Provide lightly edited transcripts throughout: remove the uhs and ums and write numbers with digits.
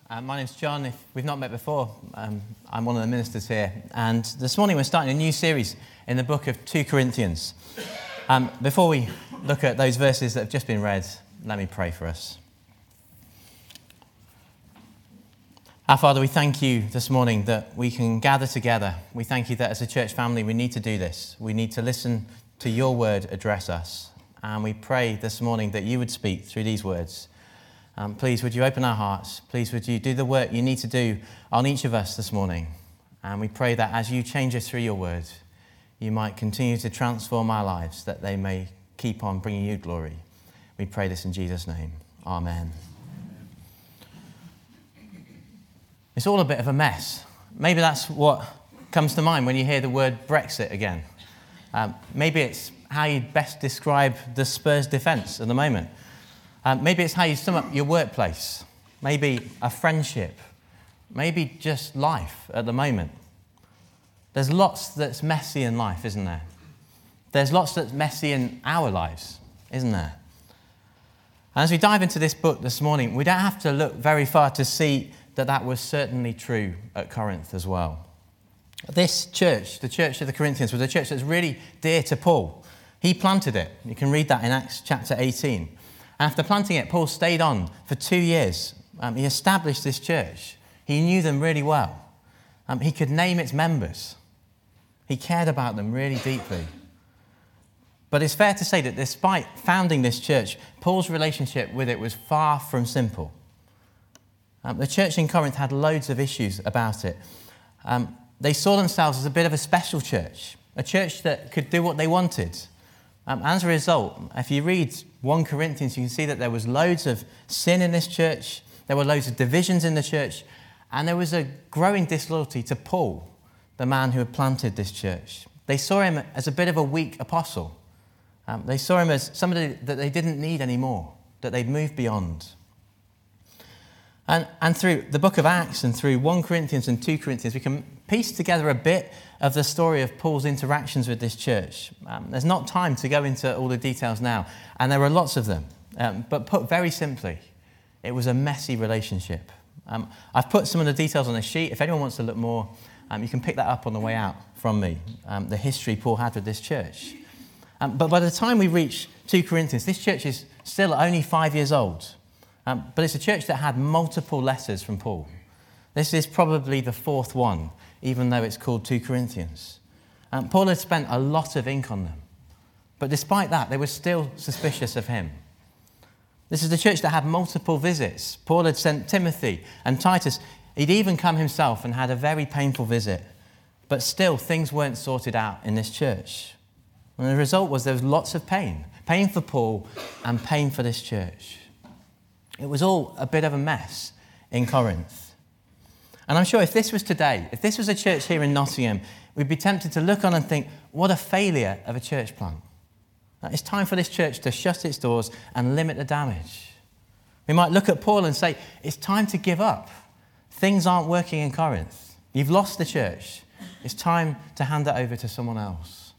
My name's John. If we've not met before, I'm one of the ministers here. And this morning we're starting a new series in the book of 2 Corinthians. Before we look at those verses that have just been read, let me pray for us. Our Father, we thank you this morning that we can gather together. We thank you that as a church family we need to do this. We need to listen to your word address us. And we pray this morning that you would speak through these words. Please, would you open our hearts? Please, would you do the work you need to do on each of us this morning? And we pray that as you change us through your word, you might continue to transform our lives, that they may keep on bringing you glory. We pray this in Jesus' name. Amen. It's all a bit of a mess. Maybe that's what comes to mind when you hear the word Brexit again. Maybe it's how you'd best describe the Spurs defence at the moment. Maybe it's how you sum up your workplace, maybe a friendship, maybe just life at the moment. There's lots that's messy in life, isn't there? There's lots that's messy in our lives, isn't there? And as we dive into this book this morning, we don't have to look very far to see that that was certainly true at Corinth as well. This church, the church of the Corinthians, was a church that's really dear to Paul. He planted it. You can read that in Acts chapter 18. After planting it, Paul stayed on for 2 years. He established this church. He knew them really well. He could name its members. He cared about them really deeply. But it's fair to say that despite founding this church, Paul's relationship with it was far from simple. The church in Corinth had loads of issues about it. They saw themselves as a bit of a special church, a church that could do what they wanted. As a result, if you read 1 Corinthians, you can see that there was loads of sin in this church, there were loads of divisions in the church, and there was a growing disloyalty to Paul, the man who had planted this church. They saw him as a bit of a weak apostle. They saw him as somebody that they didn't need anymore, that they'd moved beyond. And through the book of Acts and through 1 Corinthians and 2 Corinthians, we can piece together a bit of the story of Paul's interactions with this church. There's not time to go into all the details now, and there are lots of them. But put very simply, it was a messy relationship. I've put some of the details on a sheet. If anyone wants to look more, you can pick that up on the way out from me, the history Paul had with this church. But by the time we reach 2 Corinthians, this church is still only 5 years old. But it's a church that had multiple letters from Paul. This is probably the fourth one, even though it's called 2 Corinthians. Paul had spent a lot of ink on them. But despite that, they were still suspicious of him. This is the church that had multiple visits. Paul had sent Timothy and Titus. He'd even come himself and had a very painful visit. But still, things weren't sorted out in this church. And the result was there was lots of pain. Pain for Paul and pain for this church. It was all a bit of a mess in Corinth. And I'm sure if this was today, if this was a church here in Nottingham, we'd be tempted to look on and think, what a failure of a church plant. It's time for this church to shut its doors and limit the damage. We might look at Paul and say, it's time to give up. Things aren't working in Corinth. You've lost the church. It's time to hand it over to someone else.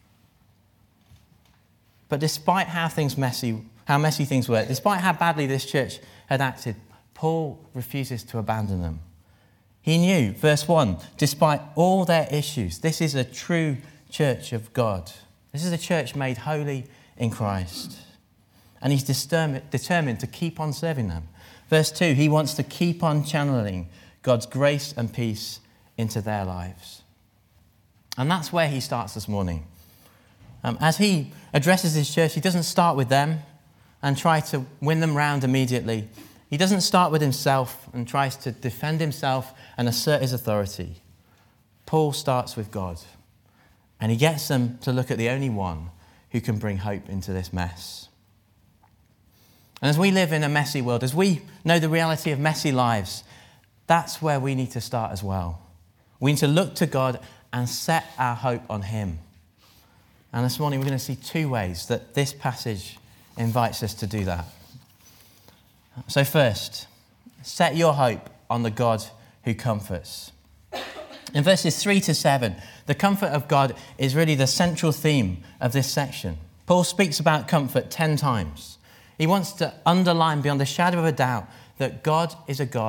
But despite how messy things were, despite how badly this church had acted, Paul refuses to abandon them. He knew, verse 1, despite all their issues, this is a true church of God. This is a church made holy in Christ. And he's determined to keep on serving them. Verse 2, he wants to keep on channeling God's grace and peace into their lives. And that's where he starts this morning. As he addresses his church, he doesn't start with them and try to win them round immediately. He doesn't start with himself and tries to defend himself and assert his authority. Paul starts with God, and he gets them to look at the only one who can bring hope into this mess. And as we live in a messy world, as we know the reality of messy lives, that's where we need to start as well. We need to look to God and set our hope on him. And this morning we're going to see 2 ways that this passage invites us to do that. So first, set your hope on the God who comforts. In verses 3 to 7, the comfort of God is really the central theme of this section. Paul speaks about comfort 10 times. He wants to underline beyond a shadow of a doubt that God is a God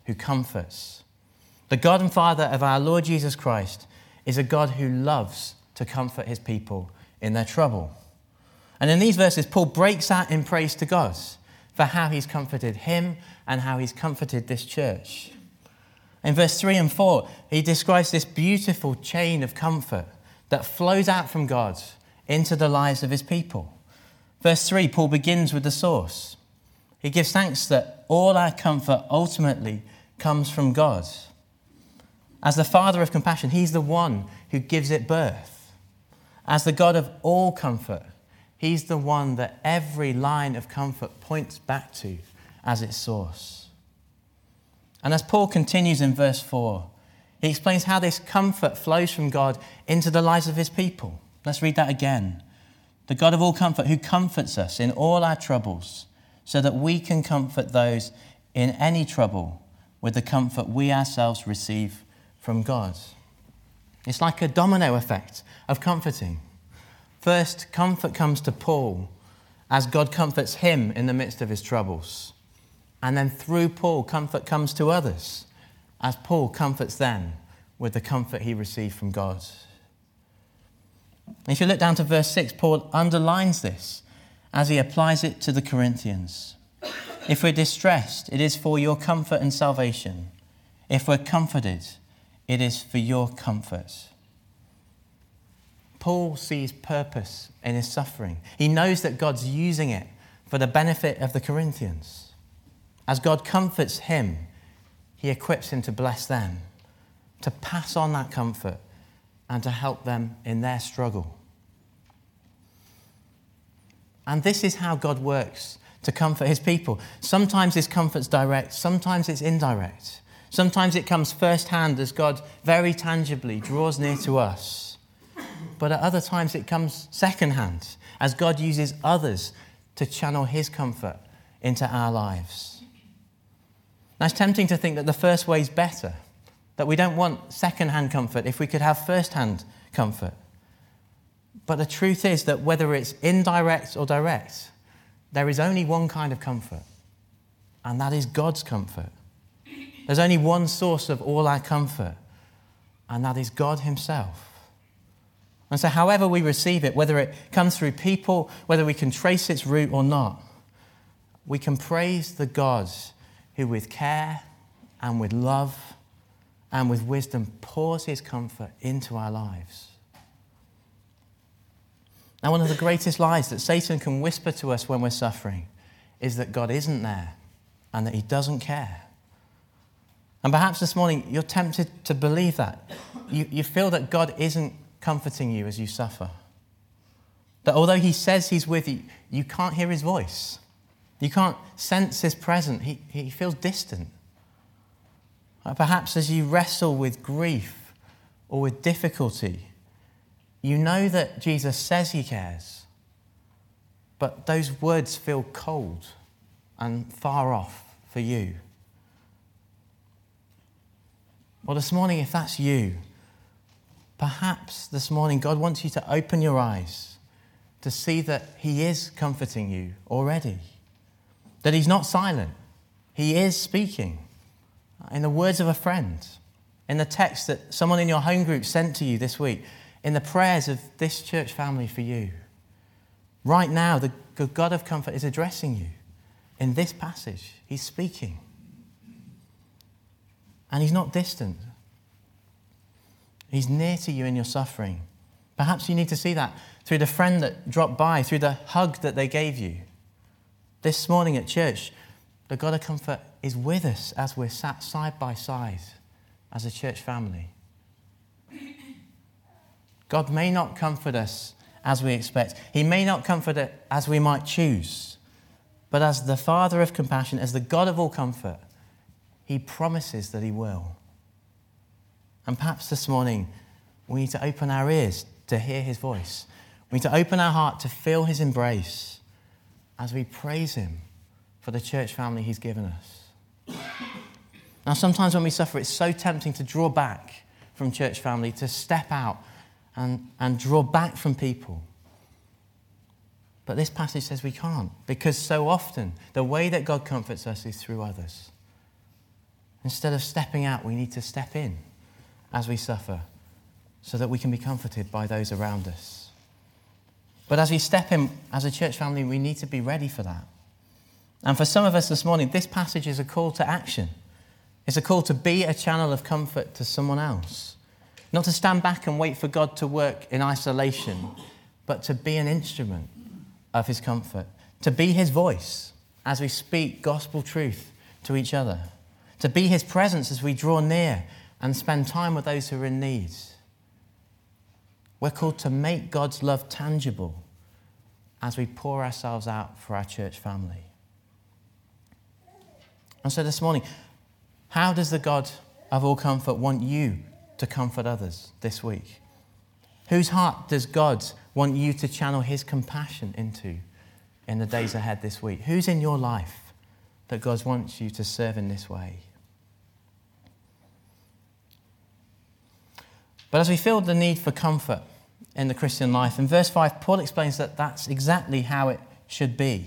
who comforts. The God and Father of our Lord Jesus Christ is a God who loves to comfort his people in their trouble. And in these verses, Paul breaks out in praise to God for how he's comforted him and how he's comforted this church. In verse 3 and 4, he describes this beautiful chain of comfort that flows out from God into the lives of his people. Verse 3, Paul begins with the source. He gives thanks that all our comfort ultimately comes from God. As the Father of compassion, he's the one who gives it birth. As the God of all comfort, he's the one that every line of comfort points back to as its source. And as Paul continues in verse 4, he explains how this comfort flows from God into the lives of his people. Let's read that again. The God of all comfort who comforts us in all our troubles, so that we can comfort those in any trouble with the comfort we ourselves receive from God. It's like a domino effect of comforting. First, comfort comes to Paul as God comforts him in the midst of his troubles. And then through Paul, comfort comes to others as Paul comforts them with the comfort he received from God. If you look down to verse 6, Paul underlines this as he applies it to the Corinthians. If we're distressed, it is for your comfort and salvation. If we're comforted, it is for your comfort. Paul sees purpose in his suffering. He knows that God's using it for the benefit of the Corinthians. As God comforts him, he equips him to bless them, to pass on that comfort and to help them in their struggle. And this is how God works to comfort his people. Sometimes his comfort's direct, sometimes it's indirect. Sometimes it comes firsthand as God very tangibly draws near to us. But at other times it comes secondhand as God uses others to channel his comfort into our lives. Now, it's tempting to think that the first way is better, that we don't want second-hand comfort if we could have first-hand comfort. But the truth is that whether it's indirect or direct, there is only one kind of comfort, and that is God's comfort. There's only one source of all our comfort, and that is God himself. And so however we receive it, whether it comes through people, whether we can trace its root or not, we can praise the God who with care and with love and with wisdom pours his comfort into our lives. Now, one of the greatest lies that Satan can whisper to us when we're suffering is that God isn't there and that he doesn't care. And perhaps this morning you're tempted to believe that. You feel that God isn't comforting you as you suffer. That although he says he's with you, you can't hear his voice. You can't sense his presence. He feels distant. Perhaps as you wrestle with grief or with difficulty, you know that Jesus says he cares, but those words feel cold and far off for you. Well, this morning, if that's you, perhaps this morning God wants you to open your eyes to see that he is comforting you already, that he's not silent. He is speaking in the words of a friend, in the text that someone in your home group sent to you this week, in the prayers of this church family for you. Right now, the God of comfort is addressing you. In this passage, he's speaking. And he's not distant. He's near to you in your suffering. Perhaps you need to see that through the friend that dropped by, through the hug that they gave you. This morning at church, the God of comfort is with us as we're sat side by side as a church family. God may not comfort us as we expect. He may not comfort us as we might choose. But as the Father of compassion, as the God of all comfort, he promises that he will. And perhaps this morning, we need to open our ears to hear his voice. We need to open our heart to feel his embrace as we praise him for the church family he's given us. Now, sometimes when we suffer, it's so tempting to draw back from church family, to step out and draw back from people. But this passage says we can't, because so often the way that God comforts us is through others. Instead of stepping out, we need to step in as we suffer so that we can be comforted by those around us. But as we step in as a church family, we need to be ready for that. And for some of us this morning, this passage is a call to action. It's a call to be a channel of comfort to someone else. Not to stand back and wait for God to work in isolation, but to be an instrument of his comfort. To be his voice as we speak gospel truth to each other. To be his presence as we draw near and spend time with those who are in need. We're called to make God's love tangible as we pour ourselves out for our church family. And so this morning, how does the God of all comfort want you to comfort others this week? Whose heart does God want you to channel his compassion into in the days ahead this week? Who's in your life that God wants you to serve in this way? But as we feel the need for comfort in the Christian life, in verse 5, Paul explains that that's exactly how it should be.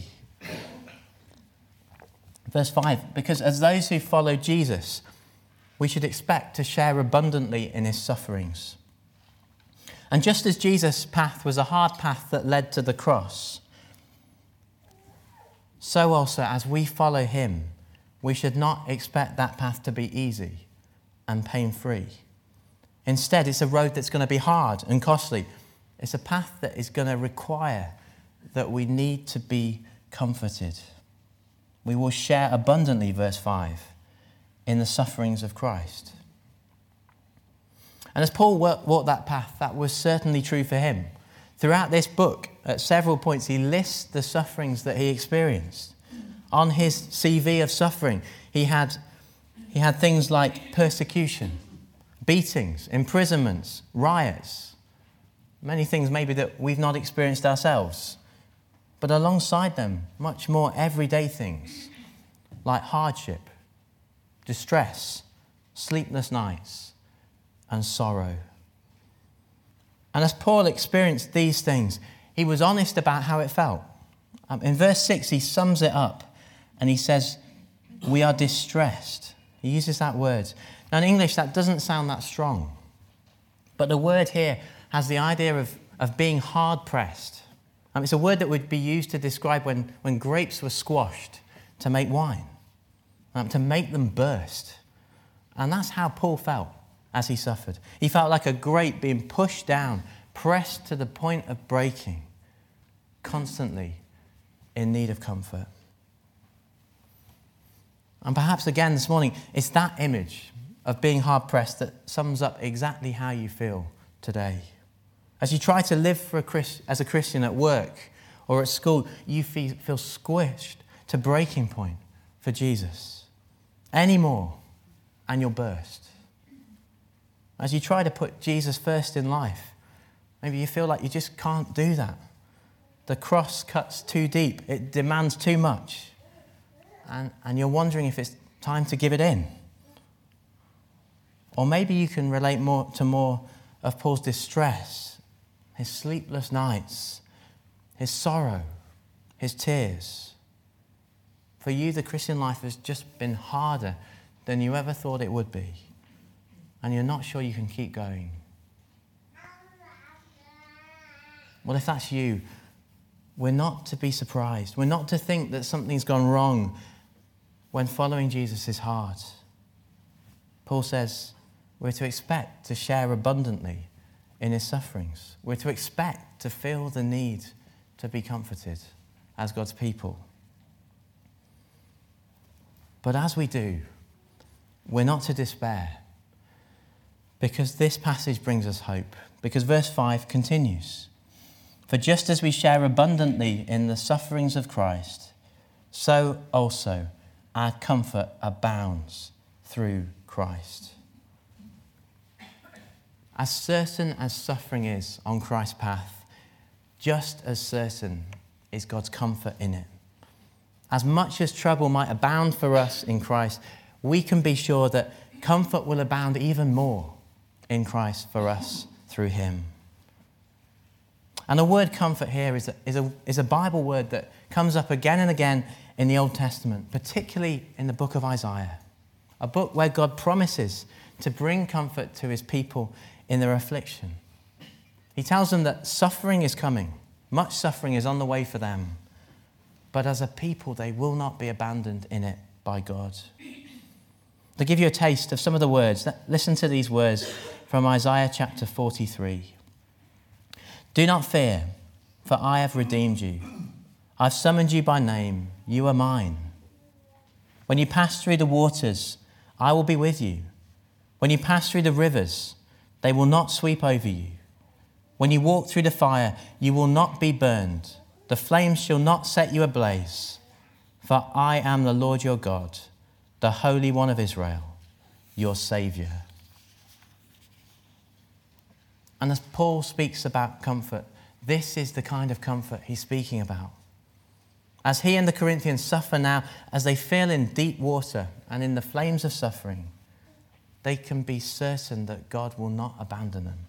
Verse 5, because as those who follow Jesus, we should expect to share abundantly in his sufferings. And just as Jesus' path was a hard path that led to the cross, so also as we follow him, we should not expect that path to be easy and pain-free. Instead, it's a road that's going to be hard and costly. It's a path that is going to require that we need to be comforted. We will share abundantly, verse 5, in the sufferings of Christ. And as Paul walked that path, that was certainly true for him. Throughout this book, at several points, he lists the sufferings that he experienced. On his CV of suffering, he had things like persecution, beatings, imprisonments, riots, many things maybe that we've not experienced ourselves. But alongside them, much more everyday things like hardship, distress, sleepless nights, and sorrow. And as Paul experienced these things, he was honest about how it felt. In verse 6, he sums it up and he says, we are distressed. He uses that word. Now in English, that doesn't sound that strong. But the word here has the idea of being hard-pressed. It's a word that would be used to describe when grapes were squashed to make wine, to make them burst. And that's how Paul felt as he suffered. He felt like a grape being pushed down, pressed to the point of breaking, constantly in need of comfort. And perhaps again this morning, it's that image of being hard-pressed that sums up exactly how you feel today. As you try to live as a Christian at work or at school, you feel squished to breaking point for Jesus. Any more, and you'll burst. As you try to put Jesus first in life, maybe you feel like you just can't do that. The cross cuts too deep. It demands too much. And you're wondering if it's time to give it in. Or maybe you can relate more of Paul's distress, his sleepless nights, his sorrow, his tears. For you, the Christian life has just been harder than you ever thought it would be. And you're not sure you can keep going. Well, if that's you, we're not to be surprised. We're not to think that something's gone wrong when following Jesus is hard. Paul says we're to expect to share abundantly in his sufferings. We're to expect to feel the need to be comforted as God's people. But as we do, we're not to despair, because this passage brings us hope. Because verse 5 continues, for just as we share abundantly in the sufferings of Christ, so also our comfort abounds through Christ. As certain as suffering is on Christ's path, just as certain is God's comfort in it. As much as trouble might abound for us in Christ, we can be sure that comfort will abound even more in Christ for us through him. And the word comfort here is a Bible word that comes up again and again in the Old Testament, particularly in the book of Isaiah. a book where God promises to bring comfort to his people in their affliction. He tells them that suffering is coming. Much suffering is on the way for them. But as a people, they will not be abandoned in it by God. To give you a taste of some of the words, listen to these words from Isaiah chapter 43. Do not fear, for I have redeemed you. I've summoned you by name. You are mine. When you pass through the waters, I will be with you. When you pass through the rivers, they will not sweep over you. When you walk through the fire, you will not be burned. The flames shall not set you ablaze. For I am the Lord your God, the Holy One of Israel, your Saviour. And as Paul speaks about comfort, this is the kind of comfort he's speaking about. As he and the Corinthians suffer now, as they feel in deep water and in the flames of suffering, they can be certain that God will not abandon them,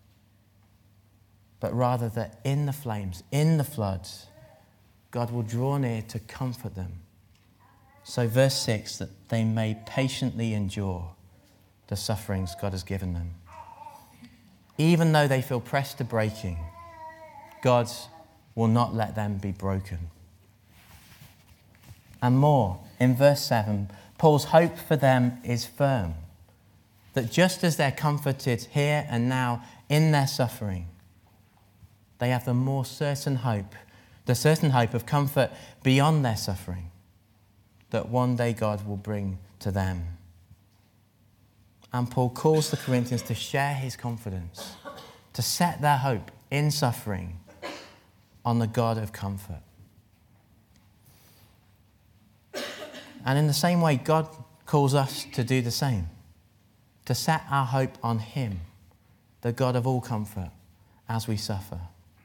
but rather that in the flames, in the floods, God will draw near to comfort them. So verse 6, that they may patiently endure the sufferings God has given them. Even though they feel pressed to breaking, God will not let them be broken. And more, in verse 7, Paul's hope for them is firm. That just as they're comforted here and now in their suffering, they have the more certain hope, the certain hope of comfort beyond their suffering, that one day God will bring to them. And Paul calls the Corinthians to share his confidence, to set their hope in suffering on the God of comfort. And in the same way, God calls us to do the same, to set our hope on him, the God of all comfort, as we suffer.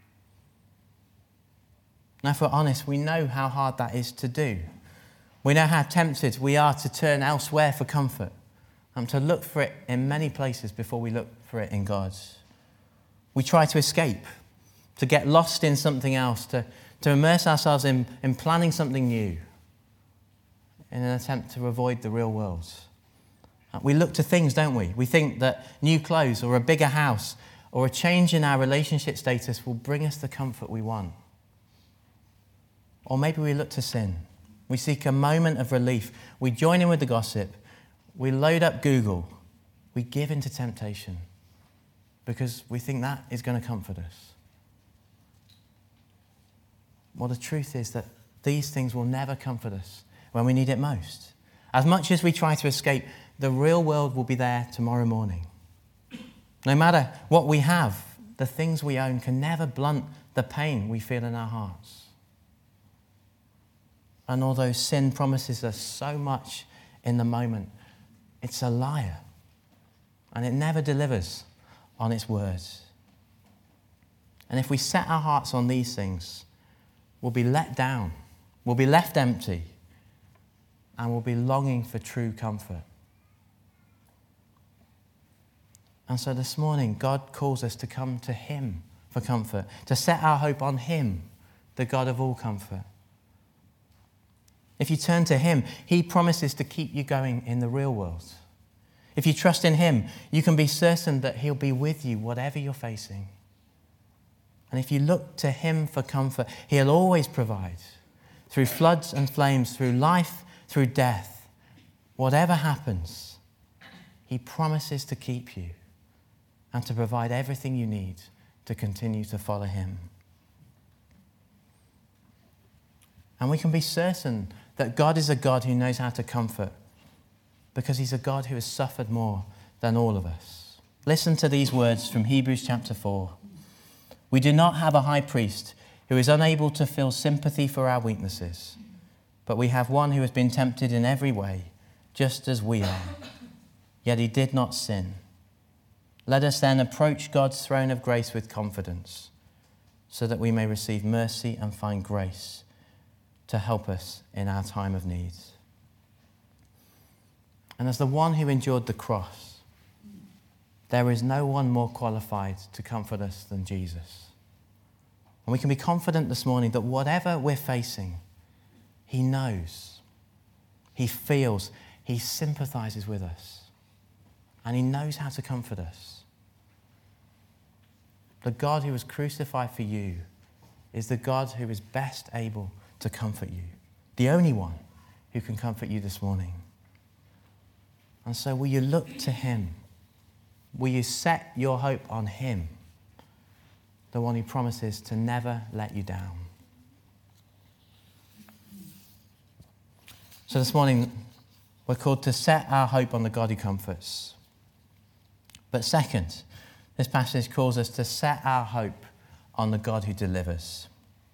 Now, if we're honest, we know how hard that is to do. We know how tempted we are to turn elsewhere for comfort and to look for it in many places before we look for it in God. We try to escape, to get lost in something else, to immerse ourselves in planning something new in an attempt to avoid the real world. We look to things, don't we? We think that new clothes or a bigger house or a change in our relationship status will bring us the comfort we want. Or maybe we look to sin. We seek a moment of relief. We join in with the gossip. We load up Google. We give in to temptation because we think that is going to comfort us. Well, the truth is that these things will never comfort us when we need it most. As much as we try to escape, the real world will be there tomorrow morning. No matter what we have, the things we own can never blunt the pain we feel in our hearts. And although sin promises us so much in the moment, it's a liar. And it never delivers on its words. And if we set our hearts on these things, we'll be let down, we'll be left empty, and we'll be longing for true comfort. And so this morning, God calls us to come to him for comfort, to set our hope on him, the God of all comfort. If you turn to him, he promises to keep you going in the real world. If you trust in him, you can be certain that he'll be with you whatever you're facing. And if you look to him for comfort, he'll always provide. Through floods and flames, through life, through death, whatever happens, he promises to keep you and to provide everything you need to continue to follow him. And we can be certain that God is a God who knows how to comfort because he's a God who has suffered more than all of us. Listen to these words from Hebrews chapter 4. We do not have a high priest who is unable to feel sympathy for our weaknesses, but we have one who has been tempted in every way, just as we are, yet he did not sin. Let us then approach God's throne of grace with confidence, so that we may receive mercy and find grace to help us in our time of need. And as the one who endured the cross, there is no one more qualified to comfort us than Jesus. And we can be confident this morning that whatever we're facing, he knows, he feels, he sympathizes with us. And he knows how to comfort us. The God who was crucified for you is the God who is best able to comfort you. The only one who can comfort you this morning. And so will you look to him? Will you set your hope on him? The one who promises to never let you down. So this morning, we're called to set our hope on the God who comforts. But second, this passage calls us to set our hope on the God who delivers.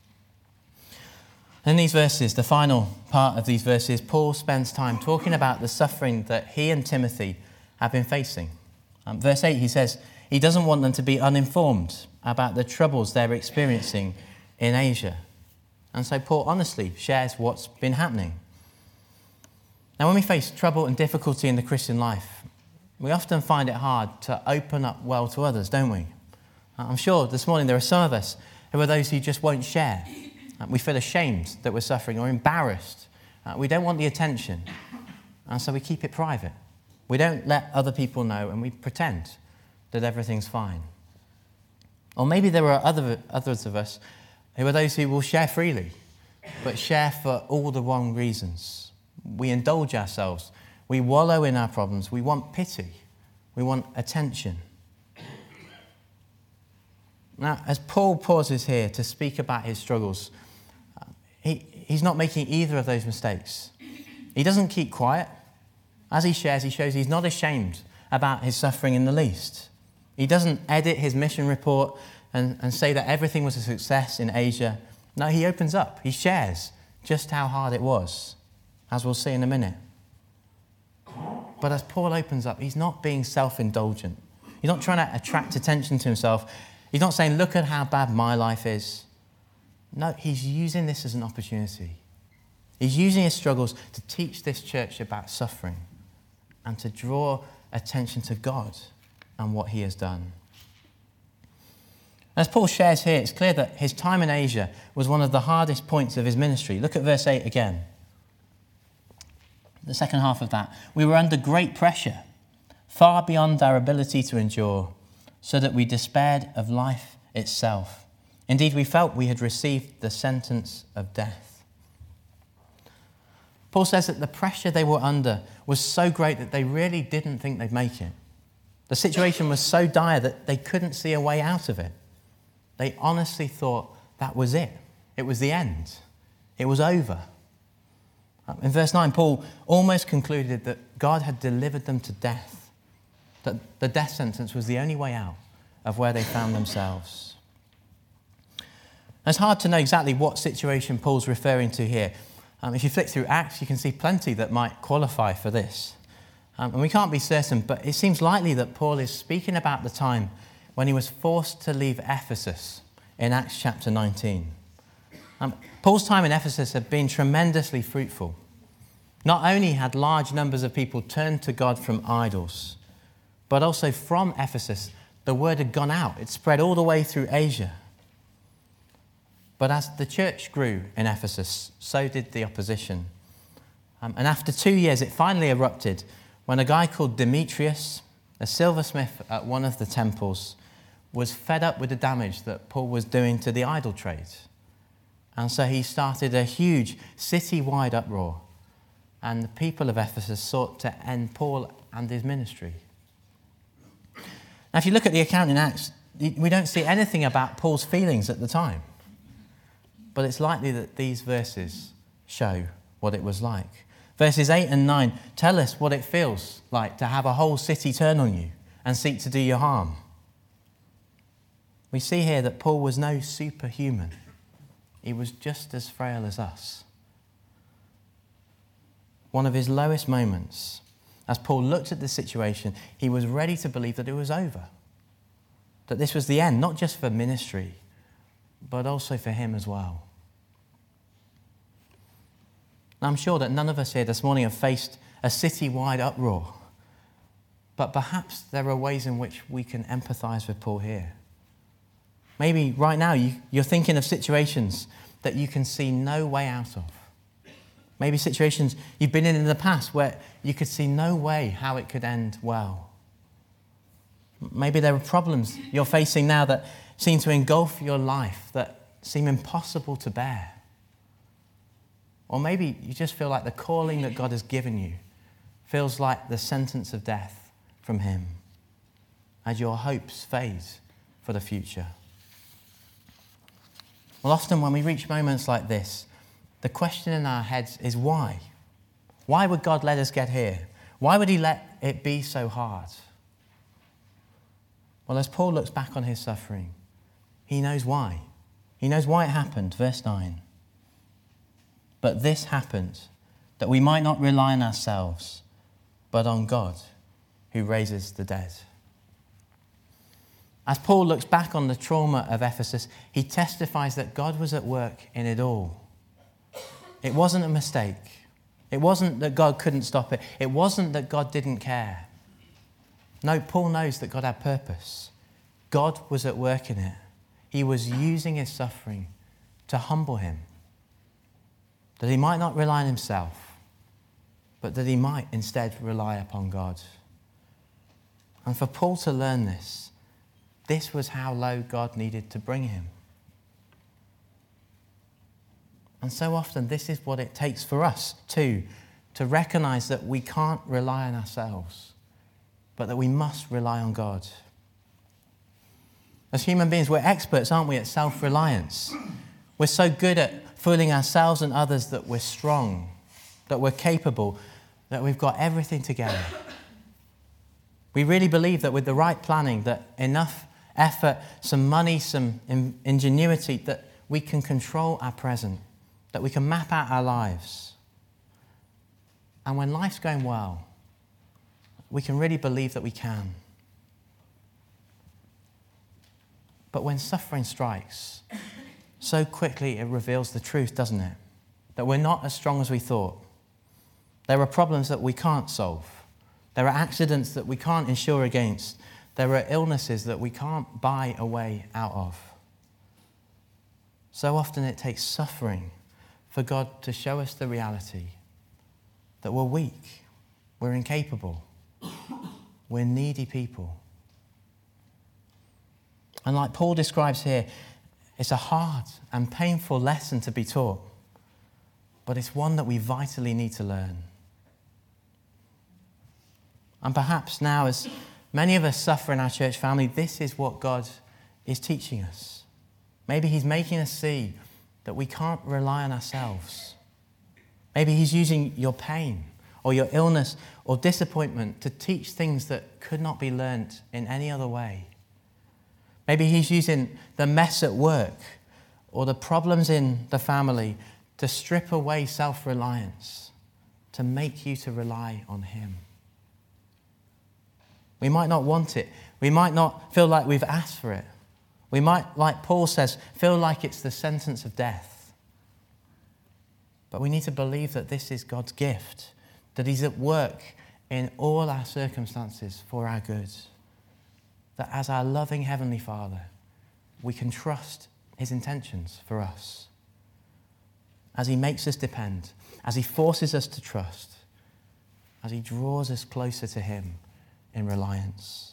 In these verses, the final part of these verses, Paul spends time talking about the suffering that he and Timothy have been facing. Verse 8, he says he doesn't want them to be uninformed about the troubles they're experiencing in Asia. And so Paul honestly shares what's been happening. Now, when we face trouble and difficulty in the Christian life, we often find it hard to open up well to others, don't we? I'm sure this morning there are some of us who are those who just won't share. We feel ashamed that we're suffering or embarrassed. We don't want the attention, and so we keep it private. We don't let other people know, and we pretend that everything's fine. Or maybe there are others of us who are those who will share freely, but share for all the wrong reasons. We indulge ourselves. We wallow in our problems. We want pity. We want attention. Now, as Paul pauses here to speak about his struggles, he's not making either of those mistakes. He doesn't keep quiet. As he shares, he shows he's not ashamed about his suffering in the least. He doesn't edit his mission report and say that everything was a success in Asia. No, he opens up. He shares just how hard it was, as we'll see in a minute. But as Paul opens up, he's not being self-indulgent. He's not trying to attract attention to himself. He's not saying, look at how bad my life is. No, he's using this as an opportunity. He's using his struggles to teach this church about suffering and to draw attention to God and what he has done. As Paul shares here, it's clear that his time in Asia was one of the hardest points of his ministry. Look at verse 8 again. The second half of that. We were under great pressure, far beyond our ability to endure, so that we despaired of life itself. Indeed, we felt we had received the sentence of death. Paul says that the pressure they were under was so great that they really didn't think they'd make it. The situation was so dire that they couldn't see a way out of it. They honestly thought that was it. It was the end. It was over. In verse 9, Paul almost concluded that God had delivered them to death, that the death sentence was the only way out of where they found themselves. It's hard to know exactly what situation Paul's referring to here. If you flick through Acts, you can see plenty that might qualify for this. And we can't be certain, but it seems likely that Paul is speaking about the time when he was forced to leave Ephesus in Acts chapter 19. Paul's time in Ephesus had been tremendously fruitful. Not only had large numbers of people turned to God from idols, but also from Ephesus, the word had gone out. It spread all the way through Asia. But as the church grew in Ephesus, so did the opposition. And after 2 years, it finally erupted when a guy called Demetrius, a silversmith at one of the temples, was fed up with the damage that Paul was doing to the idol trade. And so he started a huge city-wide uproar. And the people of Ephesus sought to end Paul and his ministry. Now, if you look at the account in Acts, we don't see anything about Paul's feelings at the time. But it's likely that these verses show what it was like. Verses 8 and 9 tell us what it feels like to have a whole city turn on you and seek to do you harm. We see here that Paul was no superhuman. He was just as frail as us. One of his lowest moments, as Paul looked at the situation, he was ready to believe that it was over. That this was the end, not just for ministry, but also for him as well. Now, I'm sure that none of us here this morning have faced a city-wide uproar. But perhaps there are ways in which we can empathise with Paul here. Maybe right now you're thinking of situations that you can see no way out of. Maybe situations you've been in the past where you could see no way how it could end well. Maybe there are problems you're facing now that seem to engulf your life, that seem impossible to bear. Or maybe you just feel like the calling that God has given you feels like the sentence of death from him as your hopes fade for the future. Well, often when we reach moments like this, the question in our heads is why? Why would God let us get here? Why would he let it be so hard? Well, as Paul looks back on his suffering, he knows why. He knows why it happened. Verse 9. But this happened, that we might not rely on ourselves, but on God, who raises the dead. As Paul looks back on the trauma of Ephesus, he testifies that God was at work in it all. It wasn't a mistake. It wasn't that God couldn't stop it. It wasn't that God didn't care. No, Paul knows that God had purpose. God was at work in it. He was using his suffering to humble him, that he might not rely on himself, but that he might instead rely upon God. And for Paul to learn this was how low God needed to bring him. And so often this is what it takes for us too, to recognize that we can't rely on ourselves, but that we must rely on God. As human beings, we're experts, aren't we, at self-reliance. We're so good at fooling ourselves and others that we're strong, that we're capable, that we've got everything together. We really believe that with the right planning, that enough effort, some money, some ingenuity, that we can control our present, that we can map out our lives. And when life's going well, we can really believe that we can. But when suffering strikes, so quickly it reveals the truth, doesn't it? That we're not as strong as we thought. There are problems that we can't solve. There are accidents that we can't insure against. There are illnesses that we can't buy a way out of. So often it takes suffering for God to show us the reality that we're weak, we're incapable, we're needy people. And like Paul describes here, it's a hard and painful lesson to be taught, but it's one that we vitally need to learn. And perhaps now, as many of us suffer in our church family, this is what God is teaching us. Maybe he's making us see that we can't rely on ourselves. Maybe he's using your pain or your illness or disappointment to teach things that could not be learnt in any other way. Maybe he's using the mess at work or the problems in the family to strip away self-reliance, to make you to rely on him. We might not want it. We might not feel like we've asked for it. We might, like Paul says, feel like it's the sentence of death. But we need to believe that this is God's gift, that he's at work in all our circumstances for our good. That as our loving Heavenly Father, we can trust his intentions for us. As he makes us depend, as he forces us to trust, as he draws us closer to him in reliance.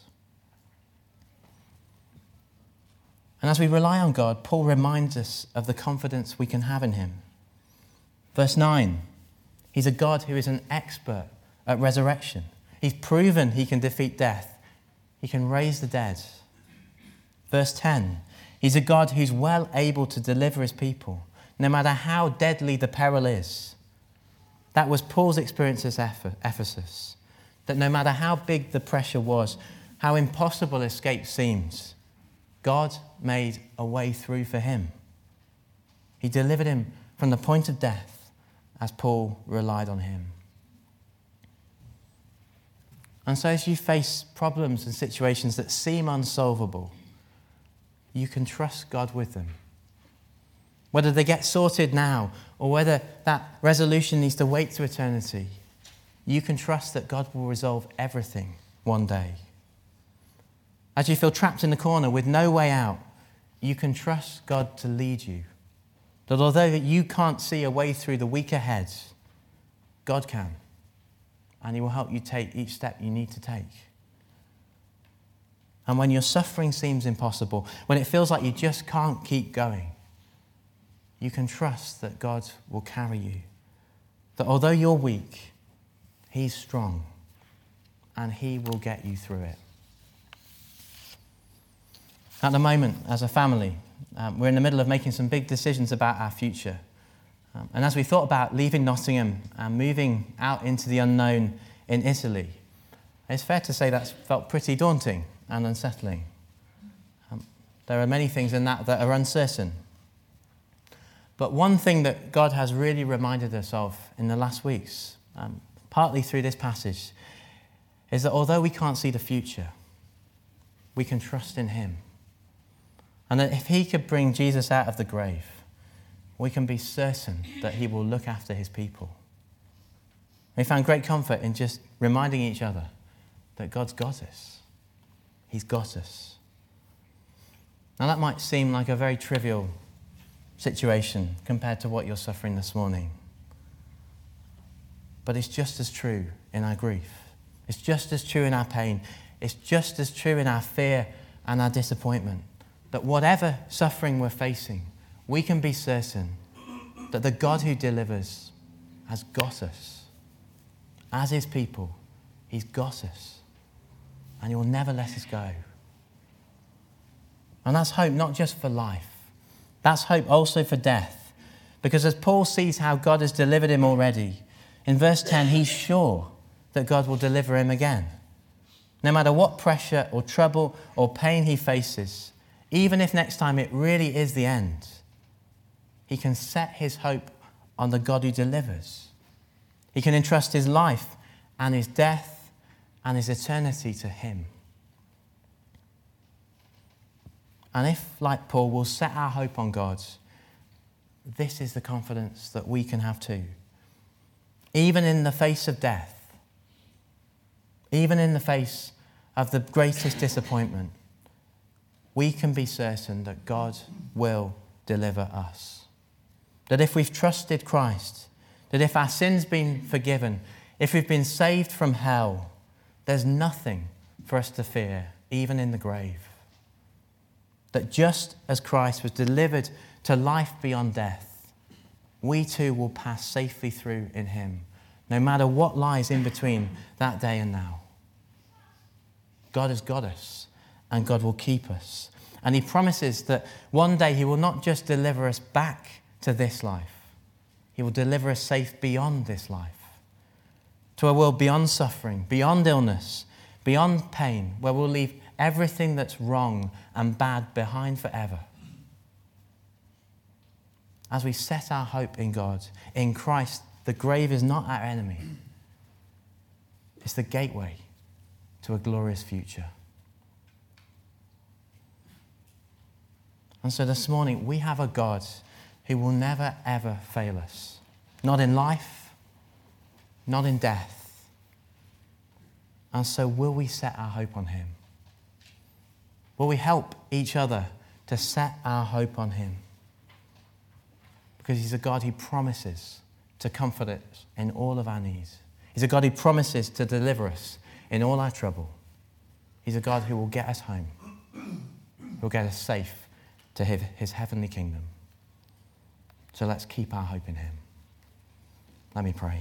And as we rely on God, Paul reminds us of the confidence we can have in him. Verse 9, he's a God who is an expert at resurrection. He's proven he can defeat death. He can raise the dead. Verse 10, he's a God who's well able to deliver his people, no matter how deadly the peril is. That was Paul's experience at Ephesus, that no matter how big the pressure was, how impossible escape seems, God made a way through for him. He delivered him from the point of death as Paul relied on him. And so as you face problems and situations that seem unsolvable, you can trust God with them. Whether they get sorted now or whether that resolution needs to wait to eternity, you can trust that God will resolve everything one day. As you feel trapped in the corner with no way out, you can trust God to lead you. That although you can't see a way through the week ahead, God can. And he will help you take each step you need to take. And when your suffering seems impossible, when it feels like you just can't keep going, you can trust that God will carry you. That although you're weak, he's strong and he will get you through it. At the moment, as a family, we're in the middle of making some big decisions about our future. And as we thought about leaving Nottingham and moving out into the unknown in Italy, it's fair to say that's felt pretty daunting and unsettling. There are many things in that are uncertain. But one thing that God has really reminded us of in the last weeks, partly through this passage, is that although we can't see the future, we can trust in him. And that if he could bring Jesus out of the grave, we can be certain that he will look after his people. We found great comfort in just reminding each other that God's got us. He's got us. Now that might seem like a very trivial situation compared to what you're suffering this morning. But it's just as true in our grief. It's just as true in our pain. It's just as true in our fear and our disappointment. That whatever suffering we're facing, we can be certain that the God who delivers has got us. As his people, he's got us. And he will never let us go. And that's hope not just for life. That's hope also for death. Because as Paul sees how God has delivered him already, in verse 10, he's sure that God will deliver him again. No matter what pressure or trouble or pain he faces, even if next time it really is the end, he can set his hope on the God who delivers. He can entrust his life and his death and his eternity to him. And if, like Paul, we'll set our hope on God, this is the confidence that we can have too. Even in the face of death, even in the face of the greatest disappointment, we can be certain that God will deliver us. That if we've trusted Christ, that if our sin's been forgiven, if we've been saved from hell, there's nothing for us to fear, even in the grave. That just as Christ was delivered to life beyond death, we too will pass safely through in him, no matter what lies in between that day and now. God has got us, and God will keep us. And he promises that one day he will not just deliver us back to this life, he will deliver us safe beyond this life, to a world beyond suffering, beyond illness, beyond pain, where we'll leave everything that's wrong and bad behind forever. As we set our hope in God, in Christ, the grave is not our enemy. It's the gateway to a glorious future. And so this morning, we have a God who will never, ever fail us. Not in life, not in death. And so will we set our hope on him? Will we help each other to set our hope on him? Because he's a God who promises to comfort us in all of our needs. He's a God who promises to deliver us in all our trouble. He's a God who will get us home. Who will get us safe to his heavenly kingdom. So let's keep our hope in him. Let me pray.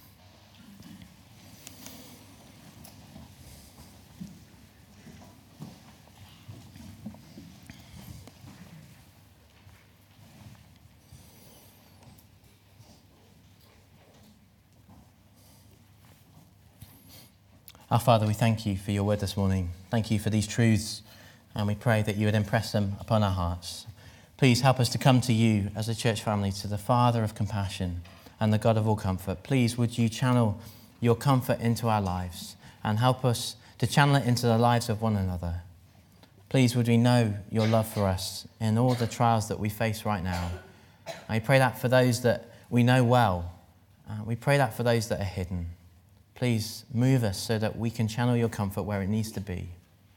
Our Father, we thank you for your word this morning. Thank you for these truths, and we pray that you would impress them upon our hearts. Please help us to come to you as a church family, to the Father of compassion and the God of all comfort. Please would you channel your comfort into our lives and help us to channel it into the lives of one another. Please would we know your love for us in all the trials that we face right now. I pray that for those that we know well. We pray that for those that are hidden. Please move us so that we can channel your comfort where it needs to be.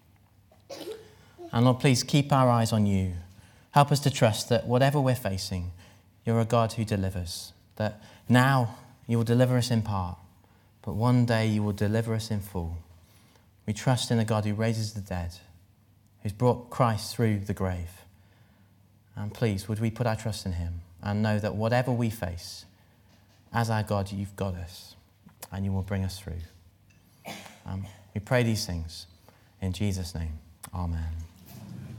And Lord, please keep our eyes on you. Help us to trust that whatever we're facing, you're a God who delivers. That now You will deliver us in part, but one day you will deliver us in full. We trust in a God who raises the dead, who's brought Christ through the grave. And please, would we put our trust in him and know that whatever we face, as our God, you've got us and you will bring us through. We pray these things in Jesus' name. Amen.